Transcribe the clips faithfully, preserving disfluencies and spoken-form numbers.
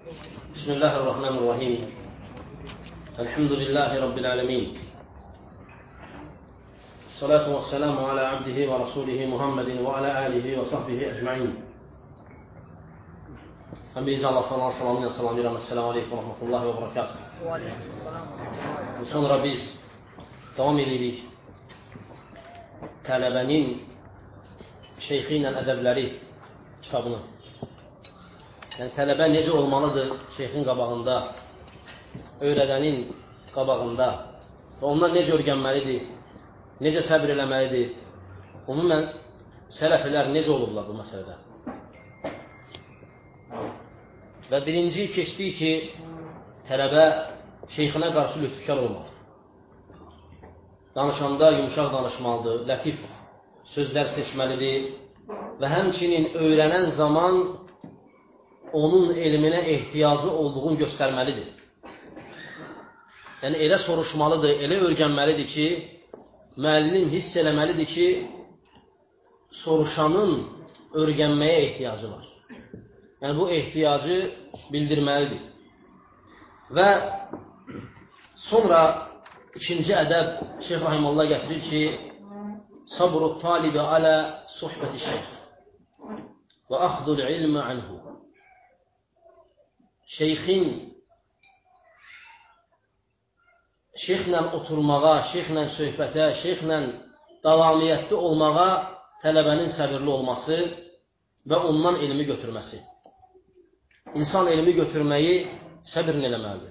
بسم الله الرحمن الرحيم الحمد لله رب العالمين الصلاة والسلام على عبده ورسوله محمد وعلى آله وصحبه أجمعين. Biz Allah sallallahu aleyhi ve sellem ilə Esselamu aleykum və rahmetullahi və barakatuhu. Sonra biz devam edirik tələbənin şeyxi ilə ədəbləri kitabını. Yəni tələbə necə olmalıdır şeyxin qabağında, öyrədənin qabağında və ondan necə öyrənməlidir, necə səbr eləməlidir. Ümumən sələflər necə olublar bu məsələdə. Və birinci keçdik ki, tələbə şeyxinə qarşı lütfkar olmalıdır. Danışanda yumuşaq danışmalıdır, lətif sözlər seçməlidir və həmçinin öyrənən zaman onun elminə ehtiyacı olduğunu göstərməlidir. Yəni elə soruşmalıdır, elə öyrənməlidir ki, müəllim hiss eləməlidir ki, soruşanın öyrənməyə ehtiyacı var. Yəni bu ehtiyacı bildirməlidir. Və sonra ikinci ədəb Şeyx Rahimullah gətirir ki, sabru talibi alə suhbəti şeyx və axzul ilmi anhu. Şeyxin şeyxlə oturmağa, şeyxlə söhbətə, şeyxlə davamiyyətli olmağa tələbənin səbirli olması və ondan elmi götürməsi. İnsan elmi götürməyi səbrin eləməlidir.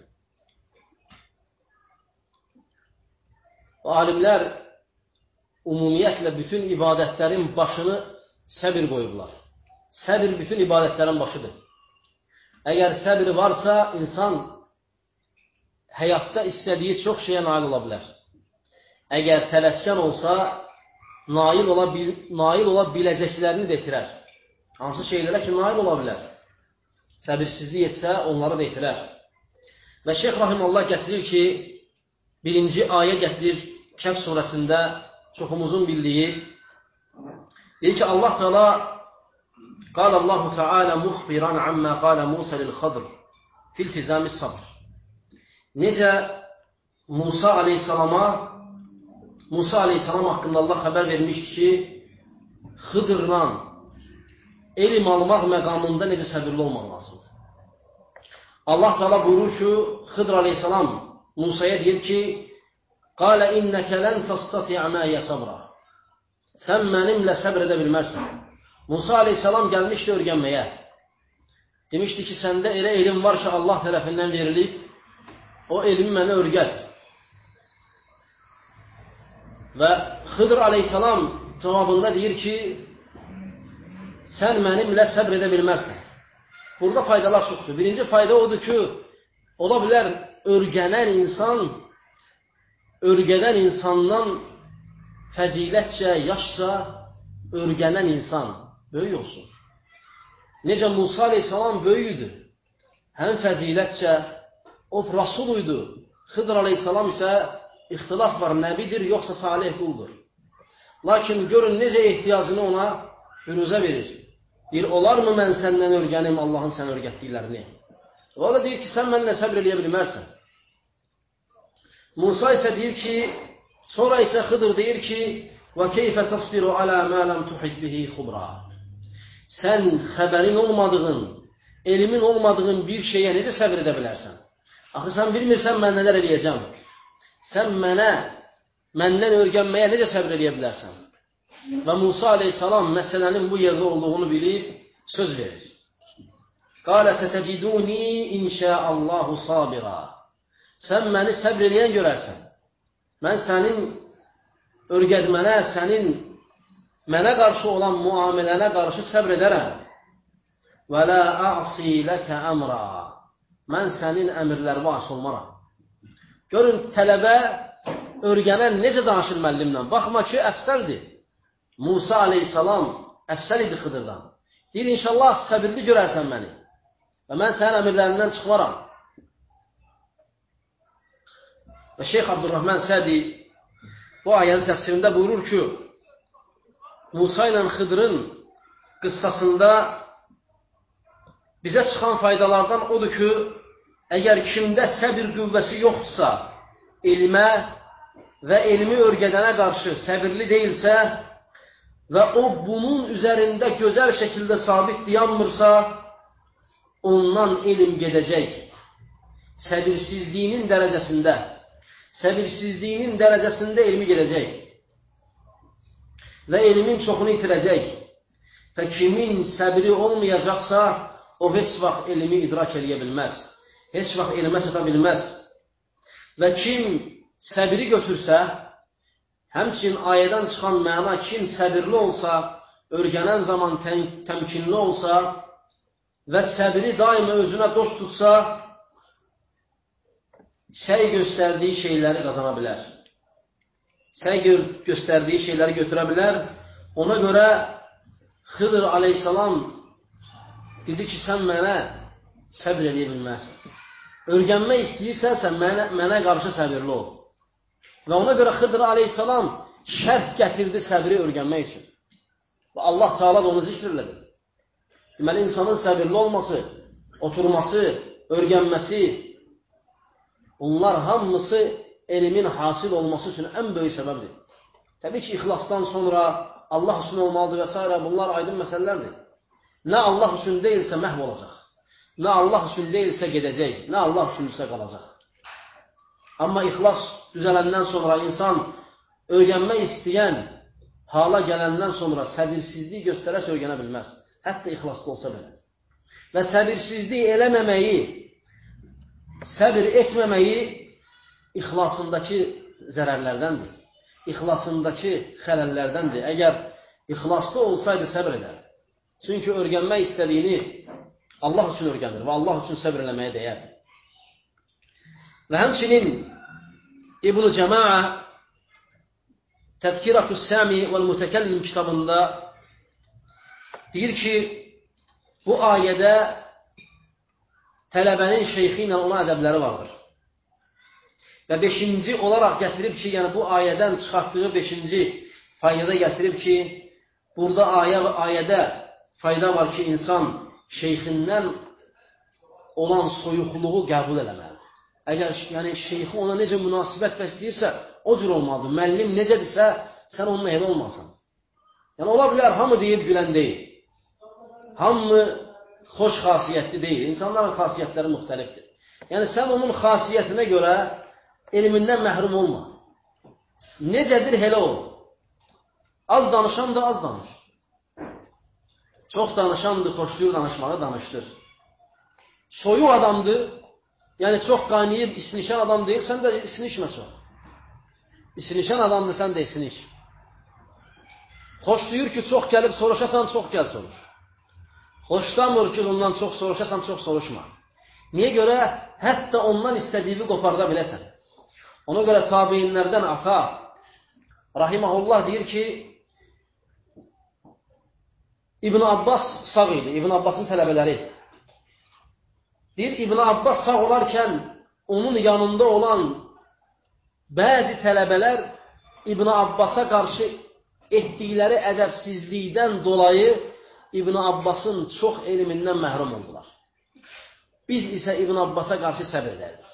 Alimlər ümumiyyətlə bütün ibadətlərin başını səbir qoyublar. Səbir bütün ibadətlərin başıdır. Əgər səbir varsa, insan həyatda istədiyi çox şeyə nail ola bilər. Əgər tələskən olsa, nail ola, bil nail ola biləcəklərini də itirər. Hansı şeylərə ki, nail ola bilər. Səbirsizlik etsə, onları da itirər. Və Şeyx Rahimullah gətirir ki, birinci ayə gətirir Kəhf surəsində çoxumuzun bildiyi. Deyir ki, Allah Teala قال الله تعالى مخبرا عما قال موسى للخضر في التزام الصبر. Necə Musa aleyhissalama Musa aleyhissalam haqqında Allah xəbər vermişdi ki, Xıdırla elm almaq məqamında necə səbirli olmaq lazımdır. Allah Teala buyurur ki, Xıdır aleyhissalam Musaya deyir ki, قال إنك لن تستطيع معي صبرا. Sən mənimlə səbr edə bilmərsən. Musa aleyhissalam gəlmişdi öyrənməyə. Demişdi ki, səndə elə elm var ki, Allah tərəfindən verilib, o elmi mənə öyrət. Və Xıdır aleyhissalam cavabında deyir ki, sən mənimlə səbr edə bilmərsən. Burada faydalar çoxdur. Birinci fayda odur ki, ola bilər öyrənən insan, öyrənən insandan fəzilətcə, yaşca öyrənən insan böyük olsun. Necə Musa aleyhissalam böyüydü. Həm fəzilətcə, o rasul idi. Xıdır aleyhissalam isə ixtilaf var, nəbidir, yoxsa salih quldur. Lakin görün necə ehtiyacını ona büruzə verir. Deyir, olar mı mən səndən öyrənim Allahın sən öyrətdiklərini? O da deyir ki, sən mənlə səbr eləyə bilmərsən. Musa isə deyir ki, sonra isə Xıdır deyir ki, وَكَيْفَ تَصْبِرُ عَلَى مَا لَمْ تُحِدْ بِهِ خُبْرًا. Sən xəbərin olmadığın, elmin olmadığın bir şeyə necə səbr edə bilərsən? Axı, sən bilmirsən mən nələr eləyəcəm. Sən mənə, məndən öyrənməyə necə səbr eləyə bilərsən? Və Musa aleyhissalam məsələnin bu yerdə olduğunu bilib söz verir. قَالَ سَتَجِدُونِي إِنْ شَاءَ اللّٰهُ صَابِرًا. Sən məni səbr eləyən görərsən. Mən sənin öyrətmənə, sənin mənə qarşı olan müamilənə qarşı səbr edərəm. Və la a'si ləkə əmra. Mən sənin əmirlərimə asi olmaram. Görün, tələbə öyrənən necə danışır müəllimlə. Baxma ki, əfsəldir. Musa aleyhissalam əfsəl idi Xıdırdan. Deyir, inşallah səbirli görərsən məni. Və mən sənin əmirlərindən çıxmaram. Və Şeyx Abdurrahman Sədi bu ayənin təfsirində buyurur ki, Musa ilə Xıdırın qıssasında bizə çıxan faydalardan odur ki, əgər kimdə səbir qüvvəsi yoxdursa, elmə və elmi örgədənə qarşı səbirli deyilsə və o bunun üzərində gözəl şəkildə sabit dayanmırsa, ondan elm gedəcək. Səbirsizliyinin dərəcəsində, səbirsizliyinin dərəcəsində elmi gedəcək və elmin çoxunu itirəcək. Və kimin səbri olmayacaqsa, o heç vaxt elmi idrak eləyə bilməz. Heç vaxt elmə çata bilməz. Və kim səbri götürsə, həmçinin ayədən çıxan məna, kim səbirli olsa, örgənən zaman təm təmkinli olsa və səbri daima özünə dost tutsa, səy göstərdiyi şeyləri qazana bilər. Səy gö göstərdiyi şeyləri götürə bilər. Ona görə Xıdır aleyhissalam dedi ki, sən mənə səbr edə bilməzsən. Örgənmək istəyirsənsə, mənə, mənə qarşı səbirli ol. Və ona görə Xıdır aleyhissalam şərt gətirdi səbri örgənmək üçün. Və Allah Teala da onu zikr elədi. Deməli, insanın səbirli olması, oturması, örgənməsi, bunlar hamısı elmin hasil olması üçün ən böyük səbəbdir. Təbii ki, ixlasdan sonra Allah üçün olmalıdır və s. Bunlar aydın məsələlərdir. Nə Allah üçün deyilsə məhv olacaq. Nə Allah üçün deyilsə gedəcək. Nə Allah üçünsə qalacaq. Amma ixlas düzələndən sonra insan öyrənmək istəyən hala gələndən sonra səbirsizlik göstərərsə öyrənə bilməz. Hətta ixlaslı olsa belə. Və səbirsizlik eləməməyi, səbir etməməyi ixlasındakı zərərlərdəndir. İxlasındakı xələllərdəndir. Əgər ixlaslı olsaydı səbr edərdi. Çünki örgənmək istədiyini Allah üçün örgənir və Allah üçün səbr eləməyə dəyər. Və həmçinin İbn-i Cəmaə Təzkirətü Səmi vəl-Mütəkəllim kitabında deyir ki, bu ayədə tələbənin şeyxi ilə ona ədəbləri vardır. Və beşinci olaraq gətirib ki, yəni bu ayədən çıxartdığı beşinci fayda gətirib ki, burada ayə, ayədə fayda var ki, insan şeyxindən olan soyuqluğu qəbul eləməlidir. Əgər yəni, şeyxi ona necə münasibət bəsləyirsə, o cür olmalıdır. Müəllim necədirsə, sən onunla elə olmasan. Yəni, ola bilər, hamı deyib gülən deyil. Hamı xoş xasiyyətli deyil. İnsanların xasiyyətləri müxtəlifdir. Yəni, sən onun xasiyyətinə görə elmindən məhrum olma. Necədir, elə ol. Az danışan da az danış. Çox danışandır, xoşlayır danışmağı, danışdır. Soyuq adamdır, yəni çox qaynayıb isinişən adam deyil, sən də isinişmə çox. İsinişən adamdır, sən də isiniş. Xoşlayır ki, çox gəlib soruşasan, çox gəl soruş. Xoşlamır ki, ondan çox soruşasan, çox soruşma. Niyə görə? Hətta ondan istədiyini qoparda biləsən. Ona görə tabeinlərdən Ata rahiməhullah deyir ki, İbn Abbas sağ idi, İbn Abbasın tələbələri. Deyir, İbn Abbas sağ olarkən onun yanında olan bəzi tələbələr İbn Abbasa qarşı etdikləri ədəbsizlikdən dolayı İbn Abbasın çox elmindən məhrum oldular. Biz isə İbn Abbasa qarşı səbr edərdik.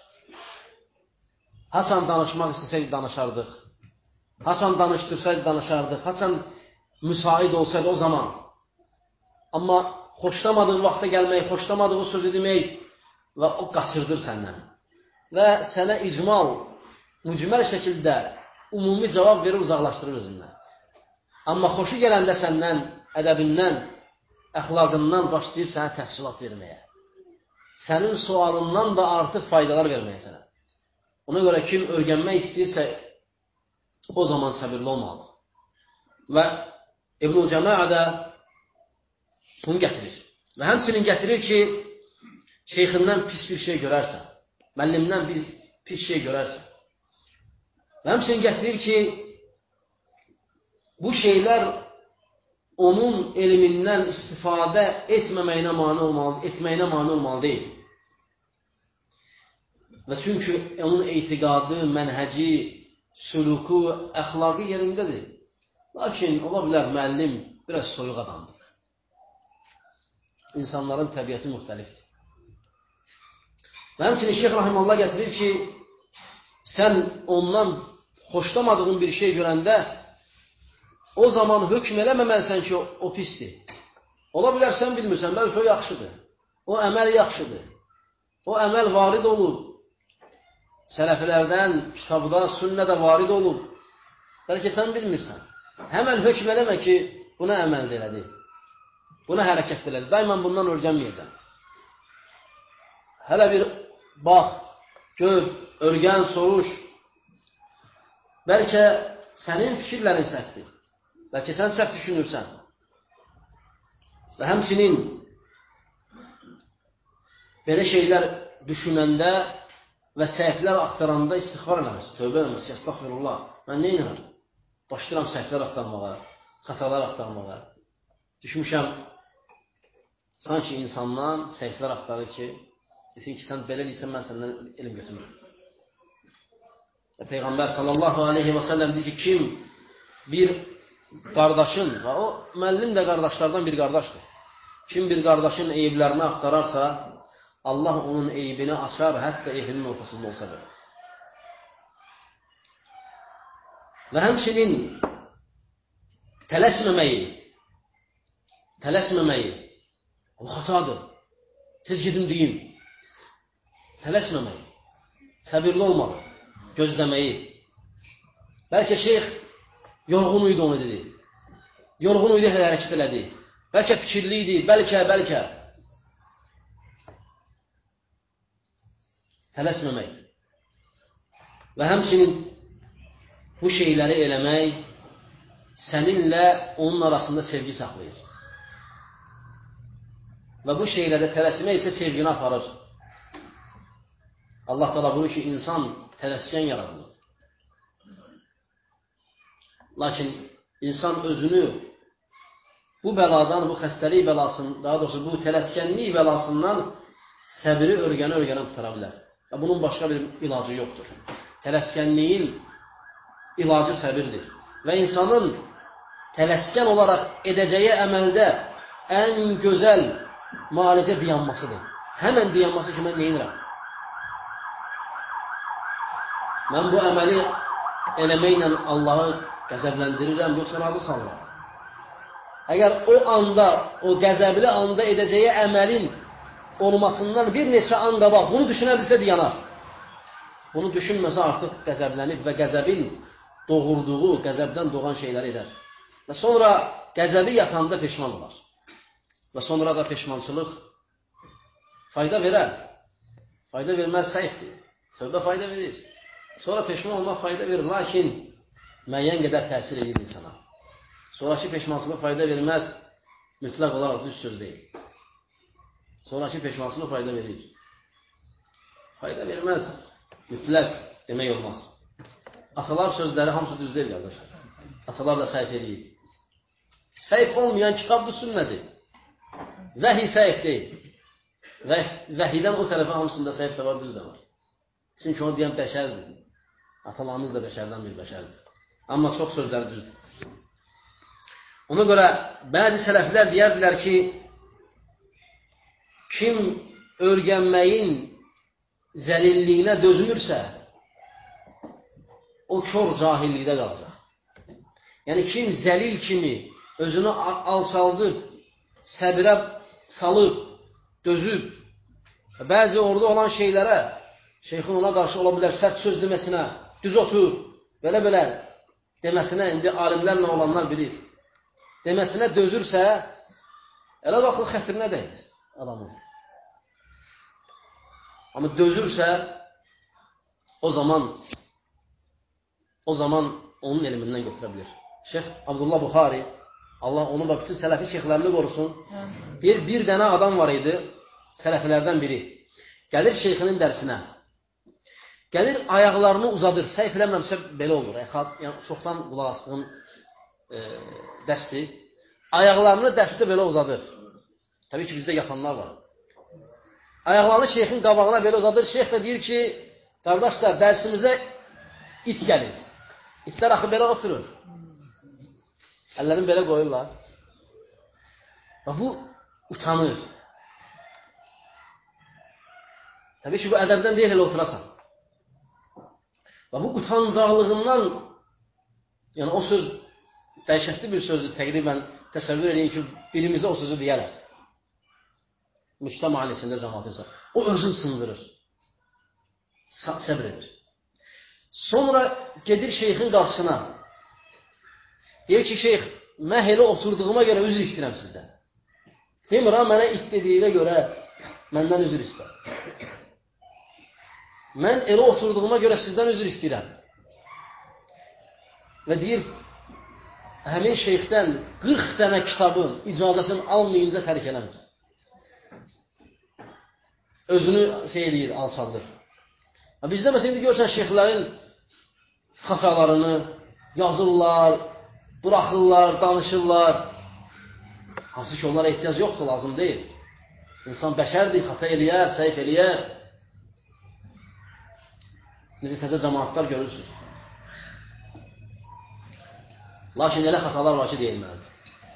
Haçan danışmaq istəsəydik danışardıq. Haçan danışdırsaydı danışardıq. Haçan müsait olsaydı o zaman. Amma xoşlamadığı vaxta gəlmək, xoşlamadığı sözü demək və o qaçırdır səndən. Və sənə icmal, mücməl şəkildə ümumi cavab verir, uzaqlaşdırır özündən. Amma xoşu gələndə səndən, ədəbindən, əxlaqından başlayır sənə təfsilat verməyə. Sənin sualından da artıq faydalar verməyə sənə. Ona görə kim örgənmək istəyirsə, o zaman səbirli olmalıdır. Və İbn-i Cəmaə də bunu gətirir. Və həmçinin gətirir ki, şeyxindən pis bir şey görərsən, müəllimdən pis şey görərsən. Və həmçinin gətirir ki, bu şeylər onun elmindən istifadə etməməyinə mane olmalı, etməyinə mane olmalı deyil. Və çünki onun etiqadı, mənhəci, süluku, əxlaqı yerindədir. Lakin ola bilər müəllim biraz soyuq adamdır. insanların təbiəti müxtəlifdir. Və həmçinin Şeyx Rahimullah gətirir ki, sən ondan xoşlamadığın bir şey görəndə o zaman hökm eləməməlisən ki, o pisdir. Ola bilər sən bilmirsən, bəlkə o yaxşıdır. O əməl yaxşıdır. O əməl varid olub. Sələflərdən, kitabda, sünnədə varid olub. Bəlkə sən bilmirsən. Həmən hökm eləmə ki, buna əməl elədi. Buna hərəkət elədi. Daimən bundan örgənməyəcəm. Hələ bir bax, gör, örgən, soruş. Bəlkə sənin fikirlərin səhvdir. Bəlkə sən səhv düşünürsən. Və həmçinin belə şeylər düşünəndə və səhvlər axtaranda istiğfar eləməsi, tövbə eləməsi, əstəğfirullah. Mən nə inanım? Başlayıram səhvlər axtarmağa, xətalar axtarmağa. Düşmüşəm, sanki insandan səhvlər axtarır ki, desin ki, sən belə deyirsən, mən səndən elm götürmürəm. Peyğəmbər sallallahu aleyhi və səlləm deyir ki, kim bir qardaşın, və o müəllim də qardaşlardan bir qardaşdır. Kim bir qardaşın eyiblərini axtararsa, Allah onun eybini açar, hətta evinin ortasında olsa belə. Və həmçinin tələsməməyi, tələsməməyi, o xatadır. Tez gedim deyim. Tələsməməyi, səbirli olmalı, gözləməyi. Bəlkə şeyx yorğun idi onu dedi. Yorğun idi, hərəkət elədi. Bəlkə fikirli idi, bəlkə, bəlkə. Tələsməmək. Və həmçinin bu şeyləri eləmək səninlə onun arasında sevgi saxlayır. Və bu şeylərdə tələsmək isə sevgini aparır. Allah təala buyurur ki, insan tələskən yaradılır. Lakin insan özünü bu bəladan, bu xəstəlik bəlasından, daha doğrusu bu tələskənlik bəlasından səbiri örgənə-örgənə qutara bilər. Və bunun başqa bir ilacı yoxdur. Tələskənliyin ilacı səbirdir. Və insanın tələskən olaraq edəcəyi əməldə ən gözəl müalicə dayanmasıdır. Həmən dayanması ki, mən neyinirəm? Mən bu əməli eləməklə Allahı qəzəbləndirirəm, yoxsa razı salıram. Əgər o anda, o qəzəbli anda edəcəyi əməlin olmasından bir neçə an qabaq bunu düşünə bilsə yanar. Bunu düşünməsə artıq qəzəblənib və qəzəbin doğurduğu, qəzəbdən doğan şeyləri edər. Və sonra qəzəbi yatanda peşman olar. Və sonra da peşmançılıq fayda verər. Fayda verməz səhvdir. Tövbə fayda verir. Sonra peşman olmaq fayda verir, lakin müəyyən qədər təsir edir insana. Sonraki peşmançılıq fayda verməz, mütləq olaraq düz söz deyil. Sonraki peşmançılıq fayda verir. Fayda verməz, mütləq demək olmaz. Atalar sözləri hamısı düz deyil, qardaşlar. Atalar da səhv edir. Səhv olmayan kitabdır, sünnədir. Vəhi səhv deyil. Vəhidən o tərəfə hamısında səhv də var, düz də var. Çünki onu deyən bəşərdir. Atalarımız da bəşərdən bir bəşərdir. Amma çox sözlər düzdür. Ona görə bəzi sələflər deyərdilər ki, kim örgənməyin zəlilliyinə dözmürsə, o kör cahillikdə qalacaq. Yəni kim zəlil kimi özünü alçaldıb, səbirə salıb, dözüb, bəzi orada olan şeylərə, şeyxin ona qarşı ola bilər sərt söz deməsinə, düz otur, belə-belə deməsinə, indi alimlərlə olanlar bilir. Deməsinə dözürsə, elə baxıl xətrinə dəyir adamın. Amma dözürsə, o zaman o zaman onun elmindən götürə bilir. Şeyx Abdullah Buxari, Allah onu da bütün sələfi şeyxlərini qorusun. Bir, bir dənə adam var idi, sələfilərdən biri. Gəlir şeyxinin dərsinə. Gəlir ayaqlarını uzadır. Səhv eləmirəmsə belə olur. Yəni, çoxdan qulaq asdığım e, dərsdir. Ayaqlarını dərsdə belə uzadır. Təbii ki, bizdə yatanlar var. Ayaqlarını şeyxin qabağına belə uzadır. Şeyx də deyir ki, qardaşlar, dərsimizə it gəlir. İtlər axı belə oturur. Əllərini belə qoyurlar. Və bu utanır. Təbii ki, bu ədəbdən deyil, elə oturasan. Və bu utancaqlığından, yəni o söz dəhşətli bir sözdür, təqribən təsəvvür edin ki, birimizə o sözü deyərlər. Müştəm ailəsində cəmaatı insan. O özünü sındırır. Səbr edir. Sonra gedir şeyxin qapısına. Deyir ki, şeyx, mən elə oturduğuma görə üzr istəyirəm sizdən. Demir, ha, mənə it dediyinə görə məndən üzr istər. Mən elə oturduğuma görə sizdən üzr istəyirəm. Və deyir, həmin şeyxdən qırx dənə kitabın icazəsini almayınca tərk eləmir. Özünü şey edir, alçaldır. Bizdə məsələn, indi görürsən, şeyxlərin xəfəlarını yazırlar, buraxırlar, danışırlar. Hansı ki, onlara ehtiyac yoxdur, lazım deyil. İnsan bəşərdir, xəta eləyər, səhif eləyər. Necə təzə cəmaatlar görürsünüz. Lakin elə xətalar var ki, deyilməlidir.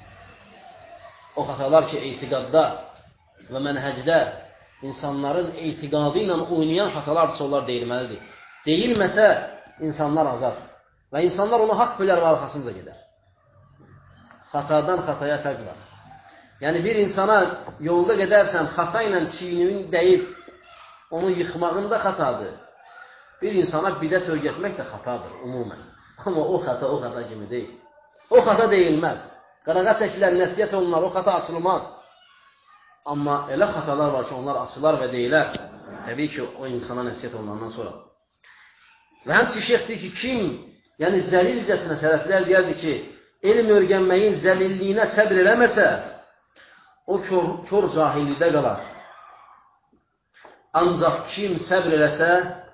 O xətalar ki, etiqadda və mənhəcdə insanların etiqadı ilə oynayan xətalardırsa, onlar deyilməlidir. Deyilməsə, insanlar azar. Və insanlar onu haqq bilər və arxasınca gedər. Xatadan xataya fərq var. Yəni, bir insana yolda gedərsən, xata ilə çiyninin dəyib, onu yıxmağında xatadır. Bir insana bidət öyrətmək də xatadır, umumən. Amma o xata, o xata kimi deyil. O xata deyilməz. Qarağa çəkilər, nəsiyyət olunlar, o xata açılmaz. Amma elə xatalar var ki, onlar açılar və deyilər. Təbii ki, o insana nəsiyyət olunandan sonra. Və həmçi şeyx deyir ki, kim, yəni zəlilcəsinə sələflər deyərdi ki, elm öyrənməyin zəlilliyinə səbr eləməsə, o kör, kör cahillikdə qalar. Ancaq kim səbr eləsə,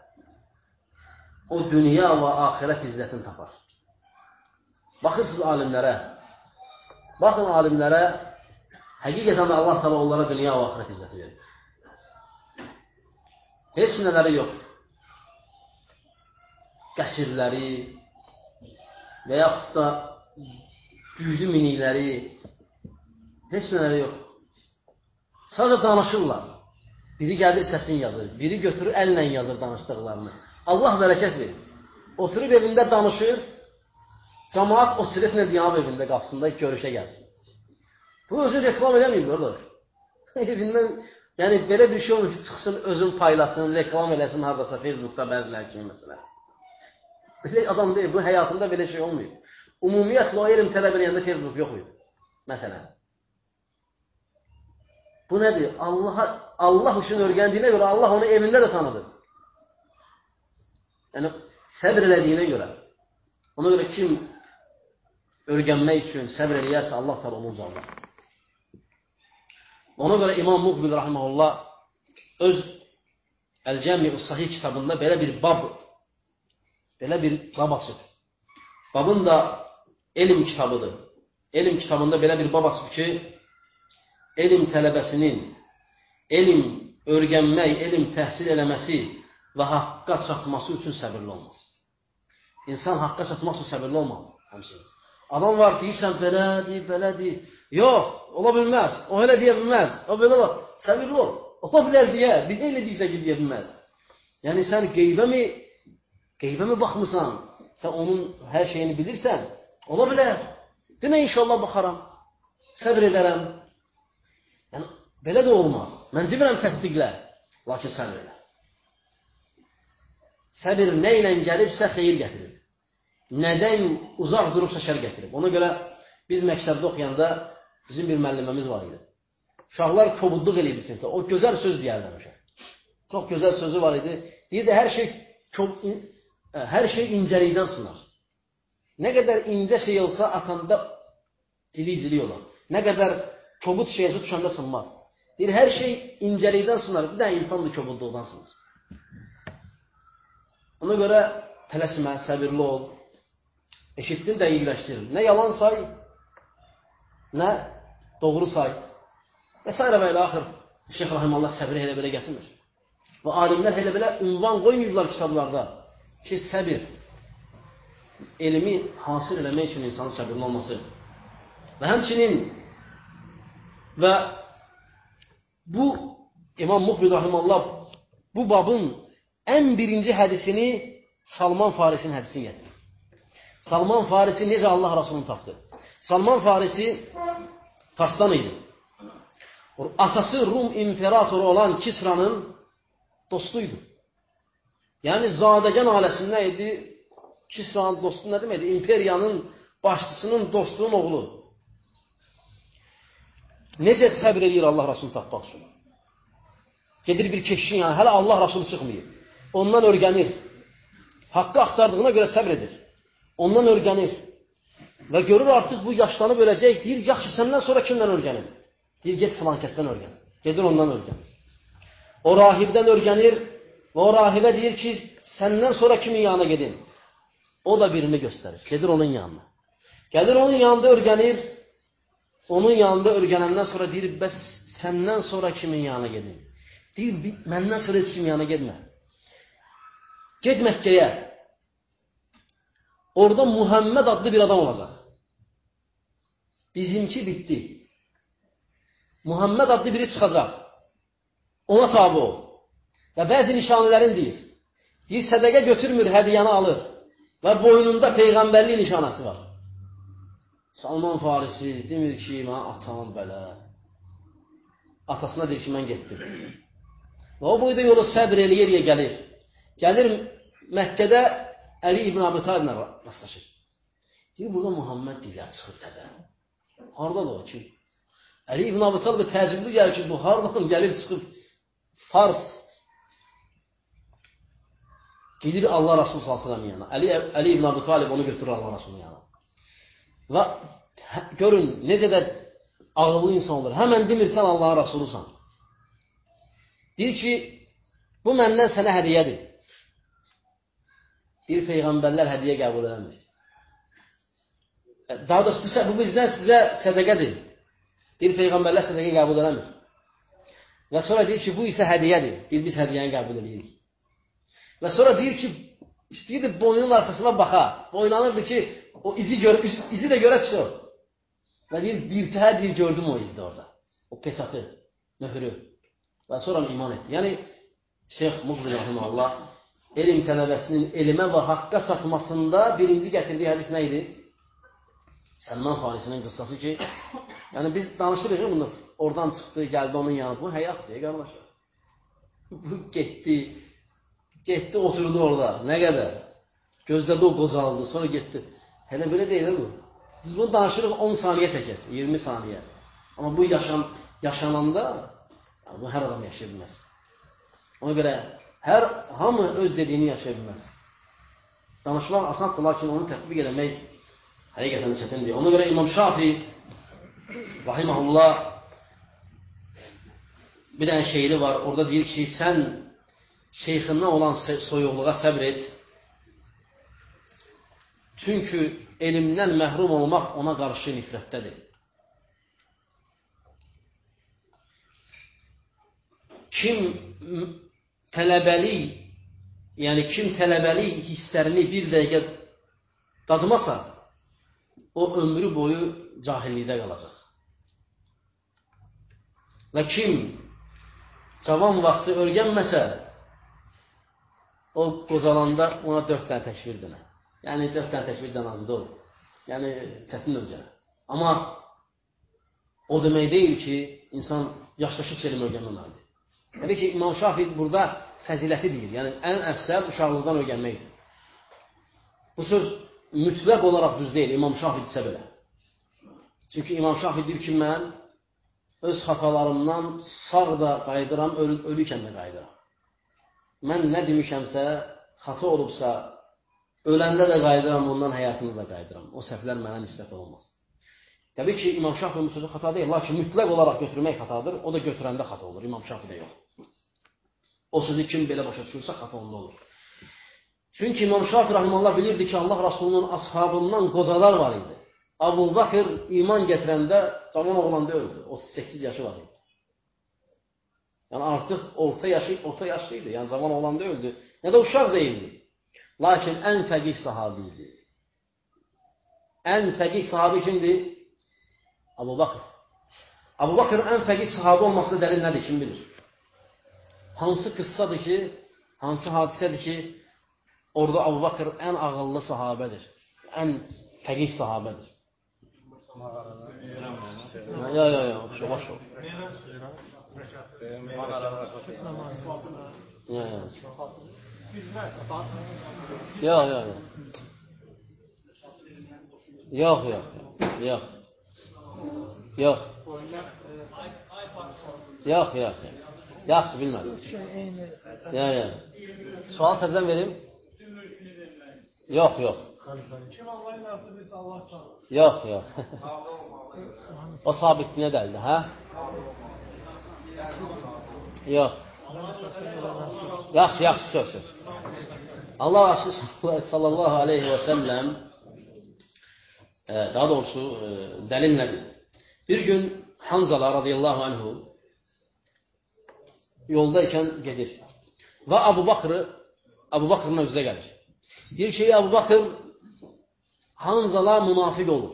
o dünya və axirət izzətini tapar. Baxırsınız alimlərə, baxın alimlərə, həqiqətən də Allah təala onlara dünya və axirət izzəti verir. Heç nələri yoxdur. Qəsirləri və yaxud da güclü minikləri, heç nələri yoxdur. Sadəcə danışırlar. Biri gəlir səsini yazır, biri götürür əllə yazır danışdıqlarını. Allah bərəkət verir. Oturub evində danışır, cəmaat o siretlə diyab evində qapısında görüşə gəlsin. Bu özü reklam edəməyib, qardaş. Evindən, yəni belə bir şey olur ki, çıxsın, özün paylasın, reklam eləsin haradasa, Facebookda bəzilər kimi məsələ. Belə adam deyil, bu həyatında belə şey olmayıb. Ümumiyyətlə o elm tələb eləyəndə Facebook yox idi. Məsələn. Bu nədir? Allaha, Allah üçün öyrəndiyinə görə Allah onu evində də tanıdır. Yəni, səbr elədiyinə görə. Ona görə kim öyrənmək üçün səbr eləyərsə, Allah təala onu ucaldar. Ona görə İmam Muqbil rahimehullah öz Əl-Cəmi Sahih kitabında belə bir bab, belə bir bab açıb. Babın da elm kitabıdır. Elm kitabında belə bir bab açıb ki, elm tələbəsinin elm öyrənmək, elm təhsil eləməsi və haqqa çatması üçün səbirli olmaz. İnsan haqqa çatmaq üçün səbirli olmalıdır. Həmçinin. Adam var, deyirsən, belədir, belədir. Yox, ola bilməz. O elə deyə bilməz. O belə var, səbirli ol. Ola bilər deyə, bir elə deyirsə ki, deyə bilməz. Yəni, sən qeybə mi, qeybə mi baxmısan? Sən onun hər şeyini bilirsən, ola bilər. Demə, inşallah baxaram, səbir edərəm. Yəni, belə də olmaz. Mən demirəm təsdiqlə, lakin səbir elə. Səbir nə ilə gəlibsə xeyir gətirir. Nədən uzaq durubsa şər gətirib. Ona görə biz məktəbdə oxuyanda bizim bir müəlliməmiz var idi. Uşaqlar kobudluq eləyirdi sinifdə. O gözəl söz deyərdi həmişə. Çox gözəl sözü var idi. Deyirdi, hər şey, hər şey incəlikdən sınar. Nə qədər incə şey olsa, atanda cili-cili olar. Nə qədər kobud şeyəcə düşəndə sınmaz. Deyir, hər şey incəlikdən sınar. Bir də insan da kobudluqdan sınar. Ona görə tələsmə, səbirli ol. Eşitdin də iyiləşdir. Nə yalan say, nə doğru say. Və s. və ilə axır, Şeyx Rahiməllah səbiri elə belə gətirmir. Və alimlər elə belə ünvan qoymayıblar kitablarda ki, səbir, elmi hasil eləmək üçün insanın səbirli olması. Və həmçinin və bu İmam Muqbil Rahiməllah bu babın ən birinci hədisini Salman Farisinin hədisini gətirir. Salman Farisi necə Allah Rasulunu tapdı? Salman Farisi Farsdan idi. Atası Rum imperatoru olan Kisra'nın dostuydu. Yəni zadəgan ailəsindən idi. Kisra'nın dostu nə deməkdir? İmperiyanın başçısının dostunun oğlu. Necə səbr edir Allah Rasulunu tapmaq üçün? Gedir bir keşişin yanına, hələ Allah Rasulu çıxmayıb. Ondan örgənir. Haqqı axtardığına görə səbr edir. Ondan örgənir. Və görür artıq bu yaşlanıb öləcək. Deyir, yaxşı səndən sonra kimdən örgənir? Deyir, get filan kəsdən örgən. Gedir ondan örgən. O rahibdən örgənir və o rahibə deyir ki, səndən sonra kimin yanına gedin? O da birini göstərir. Gedir onun yanına. Gedir onun yanında örgənir. Onun yanında örgənəndən sonra deyir, bəs səndən sonra kimin yanına gedin? Deyir, məndən sonra heç kimin yanına gedmə. Ged Məkkəyə. Orada Muhammed adlı bir adam olacaq. Bizimki bitdi. Muhammed adlı biri çıxacaq. Ona tabi ol. Və bəzi nişanələrin deyir. Deyir, sədəqə götürmür, hədiyyəni alır. Və boynunda peyğəmbərlik nişanəsi var. Salman Farisi demir ki, mən atam belə. Atasına deyir ki, mən getdim. Və o boyda yolu səbr eləyir, gəlir. Gəlir Məkkədə Əli ibn Abi Taliblə rastlaşır. Deyir, burada Muhammed deyirlər, çıxır təzə. Haradadır o ki? Əli ibn Abi Talibə təəccüblü gəlir ki, bu haradan gəlib çıxıb Fars. Gedir Allah Rasulü sallallahu əleyhi və səlləm yanına. Əli, Əli ibn Abi Talib onu götürür Allah Rasulunun yanına. Və görün, necə də ağıllı insan olur. Həmən demirsən Allahın Rasulusan. Deyir ki, bu məndən sənə hədiyyədir. Deyir, Peyğəmbərlər hədiyyə qəbul edəmir. Daha doğrusu, bu bizdən sizə sədəqədir. Deyir, Peyğəmbərlər sədəqə qəbul edəmir. Və sonra deyir ki, bu isə hədiyyədir. Deyir, biz hədiyyəni qəbul edirik. Və sonra deyir ki, istəyirdi boynunun arxasına baxa. Boylanırdı ki, o izi, gör, izi də görə ki o. Və deyir, bir təhə deyir, gördüm o izdə orada. O peçatı, möhrü. Və sonra iman etdi. Yəni, Şeyx Muqbil Rahiməhullah elm tələbəsinin elmə və haqqa çatmasında birinci gətirdiyi hədis nə idi? Salman Farisinin qıssası ki, yəni biz danışırıq ya bunu, oradan çıxdı, gəldi onun yanına. Bu həyatdır, qardaşlar. Bu getdi, getdi, oturdu orada. Nə qədər? Gözlədi o qozaldı, sonra getdi. Hələ belə deyil bu. Biz bunu danışırıq on saniyə çəkər, iyirmi saniyə. Amma bu yaşan, yaşananda bu hər adam yaşaya bilməz. Ona görə hər hamı öz dediyini yaşaya bilməz. Danışmaq asandır, lakin onu tətbiq eləmək həqiqətən çətindir. Ona görə İmam Şafi Rahiməhullah bir dənə şeiri var. Orada deyir ki, sən şeyxindən olan soyuqluğa səbr et. Çünki elmdən məhrum olmaq ona qarşı nifrətdədir. Kim tələbəlik, yəni kim tələbəlik hisslərini bir dəqiqə dadmasa, o ömrü boyu cahillikdə qalacaq. Və kim cavan vaxtı örgənməsə, o qozalanda ona dörd dənə təşvir denər. Yəni, dörd dənə təşvir cənazədə olur. Yəni, çətin öləcək. Amma o demək deyil ki, insan yaşlaşıb elm örgənməməlidir. Təbii ki, İmam Şafi burada fəziləti deyir. Yəni, ən əfsəl uşaqlıqdan öyrənməkdir. Bu söz mütləq olaraq düz deyil, İmam Şafi desə belə. Çünki İmam Şafi deyir ki, mən öz xatalarımdan sağ da qayıdıram, ölü, ölükən də qayıdıram. Mən nə demişəmsə, xata olubsa, öləndə də qayıdıram, ondan həyatında da qayıdıram. O səhvlər mənə nisbət olmaz. Təbii ki, İmam Şafinin bu sözü xata deyil, lakin mütləq olaraq götürmək xatadır, o da götürəndə xata olur, İmam Şafidə yox. O sözü kim belə başa düşürsə, xata onda olur. Çünki İmam Şafi Rahiməllah bilirdi ki, Allah Rasulunun ashabından qocalar var idi. Abu Bakır iman gətirəndə cavan oğlanda öldü, otuz səkkiz yaşı var idi. Yəni artıq orta yaşı, orta yaşlı idi, yəni cavan oğlanda öldü. Nə də uşaq deyildi. Lakin ən fəqih sahabi idi. Ən fəqih sahabi kimdir? Abu Bakır. Abu Bakırın ən fəqih sahabi olmasına dəlil nədir? Kim bilir? hansı qıssadır ki, hansı hadisədir ki, orada Əbu Bakır ən ağıllı sahabədir, ən fəqih sahabədir. Ya, ya, ya, boş boş ol. Ya, ya. Ya, ya, ya. Yox, yox, yox. Yox. Yox, yox. Yaxşı, bilməz. Ya, ya. Sual təzdən verim. Yox, yox. Kim Allah'ın nasibisi Allah sağ. Yox, yox. O sabitliğine dəldi, hə? Yox. Yaxşı, yaxşı, söz, söz. Allah Resulü sallallahu aleyhi və səlləm daha doğrusu dəlil nədir? Bir gün Hanzala radiyallahu anhu yoldayken gedir və Əbu Bakrı Əbu Bakrın özünə gəlir. Deyir ki, Əbu Bakr Hanzala münafiq olur.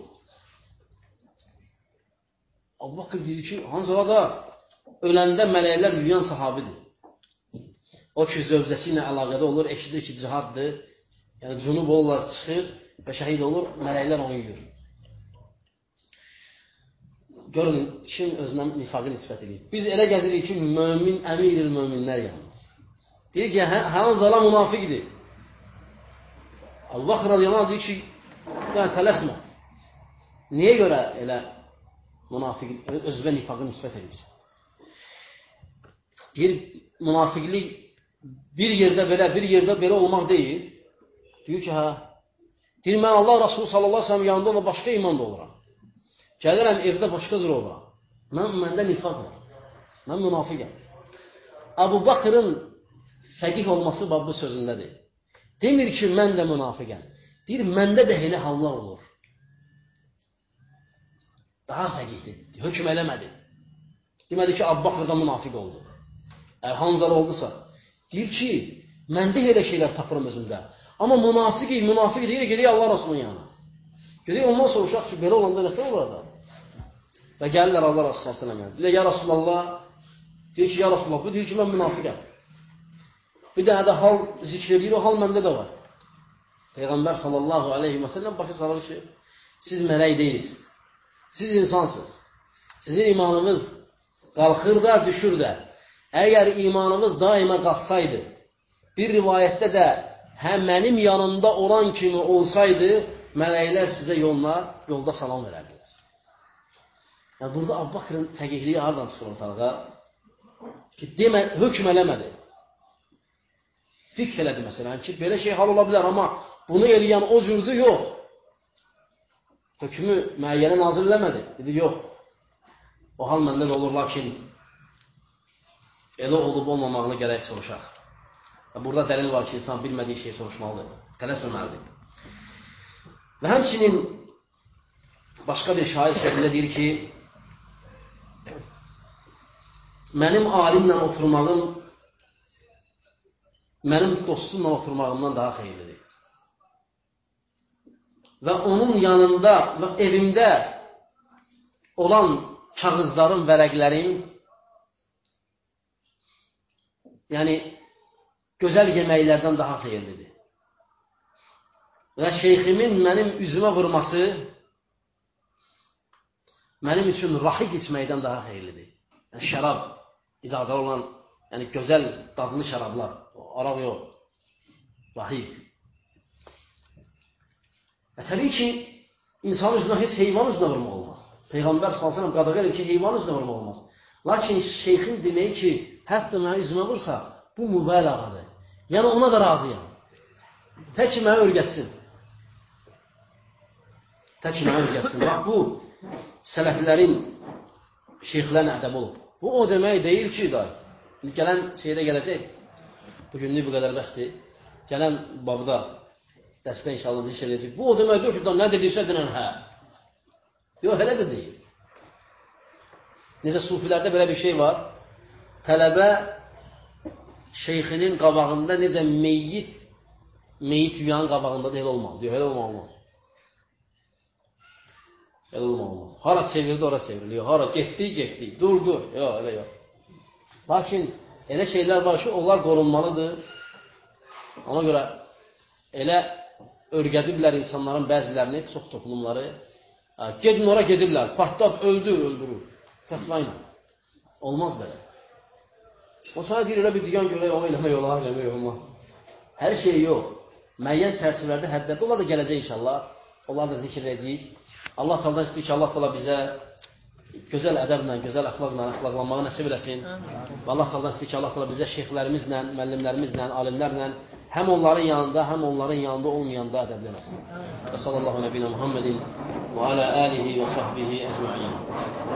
Əbu Bakr deyir ki, Hanzala da öləndə mələklər yuyuyan sahabidir. O ki, zövcəsi ilə əlaqədə olur, eşidir ki, cihaddır. Yəni, cünub olurlar, çıxır və şəhid olur, mələklər onu yuyur. Görün, kim özünə nifaqı nisbət edir. Biz elə gəzirik ki, mömin, əmir-il möminlər yalnız. Deyir ki, Hanzala münafiqdir. Allah radiyallahu deyir ki, yəni, tələsmə. Niyə görə elə münafiq, özünə nifaqı nisbət edirsən? Deyir, münafiqlik bir yerdə belə, bir yerdə belə olmaq deyil. Deyir ki, hə. Deyir, mən Allah Rasulü sallallahu aleyhi ve sellem yanında ona başqa imanda oluram. Gəlirəm, evdə başqa zır oluram. Mən, məndə nifaq var. Mən münafiqəm. Əbu Bakrın fəqih olması bu sözündədir. Demir ki, mən də münafiqəm. Deyir, məndə də elə hallar olur. Daha fəqihdir. Hökm eləmədi. Demədi ki, Əbu Bakr da münafiq oldu. Əgər Hanzala oldusa. Deyir ki, məndə elə şeylər tapıram özümdə. Amma münafiq, münafiq deyir, gedək Allah Rasulunun yanına. Gedək ondan soruşaq ki, belə olanda nətər olur adam? Və gəlirlər Allah Rasulü sallallahu aleyhi ve sellem. Deyir, ya Rasulallah, deyir ki, ya Rasulallah, bu deyir ki, mən münafiqəm. Bir dənə də hal zikr edir, o hal məndə də var. Peyğəmbər sallallahu aleyhi ve sellem başa salır ki, siz mələk deyilsiniz. Siz insansınız. Sizin imanınız qalxır da, düşür də. Əgər imanınız daima qalxsaydı, bir rivayətdə də hə mənim yanımda olan kimi olsaydı, mələklər sizə yoluna, yolda salam verərdilər. Yəni, burada Əbu Bakrın fəqihliyi haradan çıxır ortalığa? Ki, demə, hökm eləmədi. Fikr elədi məsələn ki, belə şey hal ola bilər, amma bunu eləyən o cürdü, yox. Hökmü müəyyənə nazir eləmədi. Dedi, yox. O hal məndə də olur, lakin elə olub olmamağını gərək soruşaq. Burada dəlil var ki, insan bilmədiyi şeyi soruşmalıdır. Tələsməməlidir. Və həmçinin başqa bir şair şəklində deyir ki, mənim alimlə oturmağım mənim dostumla oturmağımdan daha xeyirlidir. Və onun yanında və evimdə olan kağızların, vərəqlərin, yəni gözəl yeməklərdən daha xeyirlidir. Və şeyximin mənim üzümə vurması mənim üçün rahiq içməkdən daha xeyirlidir. Yəni şərab, icazəli olan, yəni gözəl, dadlı şərablar, araq yox, rahiq. Və təbii ki, insan üzünə heç heyvan üzünə vurmaq olmaz. Peyğəmbər sallallahu əleyhi və səlləm qadağan edir ki, heyvan üzünə vurmaq olmaz. Lakin şeyxin deməyi ki, hətta mənə üzümə vursa, bu mübəlağadır. Yəni ona da razıyam. Tək ki, mənə öyrətsin. Tək ki, mənə öyrətsin. Bax, bu sələflərin, şeyxlərin ədəb olub. Bu, o demək deyil ki, day. Gələn şeydə gələcək. Bugünlük bu qədər bəsdir. Gələn babda, dərsdə inşallah zikr edəcək. Bu, o demək deyil ki, nə dedirsə denən, hə. Yox, elə də deyil. Necə sufilərdə belə bir şey var. Tələbə şeyxinin qabağında necə meyyit, meyyit yuyan qabağında da elə olmalı. Yox, elə olmalı. Elə olmalı. Hara çevirdi, ora çevriliyor. Hara getdi, getdi. Durdu. Yox, elə yox. Lakin elə şeylər var ki, onlar qorunmalıdır. Ona görə elə örgədiblər insanların bəzilərini, çox toplumları. Gedin ora gedirlər, partlat, öldür, öldürür. Fətva ilə. Olmaz belə. O sana deyir, elə bir düyan görək, onu eləmək olar, eləmək olmaz. Hər şey yox. Müəyyən çərçivələrdə, həddlərdə, onlar da gələcək inşallah. Onlar da zikr edəcəyik. Allah Teala'dan istəyir ki, Allah Teala bizə gözəl ədəblə, gözəl əxlaqla, əxlaqlanmağı nəsib eləsin. Və Allah Teala'dan istəyir ki, Allah Teala bizə şeyxlərimizlə, müəllimlərimizlə, alimlərlə, həm onların yanında, həm onların yanında olmayanda ədəbli eləsin. Və sallallahu nəbiyyə Muhammedin və alə alihi və sahbihi əcma'in.